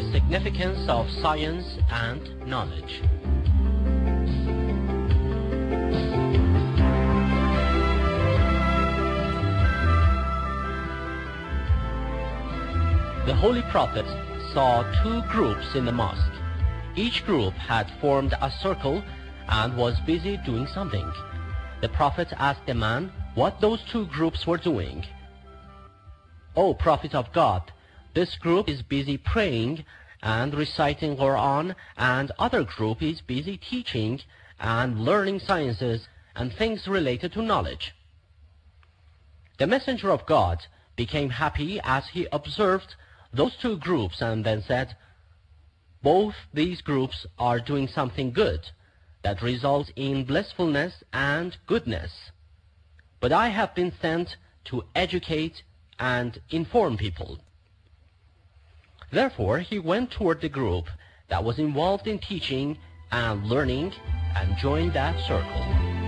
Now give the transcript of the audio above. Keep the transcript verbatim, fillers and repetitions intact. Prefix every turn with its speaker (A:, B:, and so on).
A: The significance of science and knowledge. The Holy Prophet saw two groups in the mosque. Each group had formed a circle and was busy doing something. The Prophet asked the man what those two groups were doing. "O Prophet of God, this group is busy praying and reciting Quran, and other group is busy teaching and learning sciences and things related to knowledge." The Messenger of God became happy as he observed those two groups and then said, "Both these groups are doing something good that results in blissfulness and goodness. But I have been sent to educate and inform people." Therefore, he went toward the group that was involved in teaching and learning and joined that circle.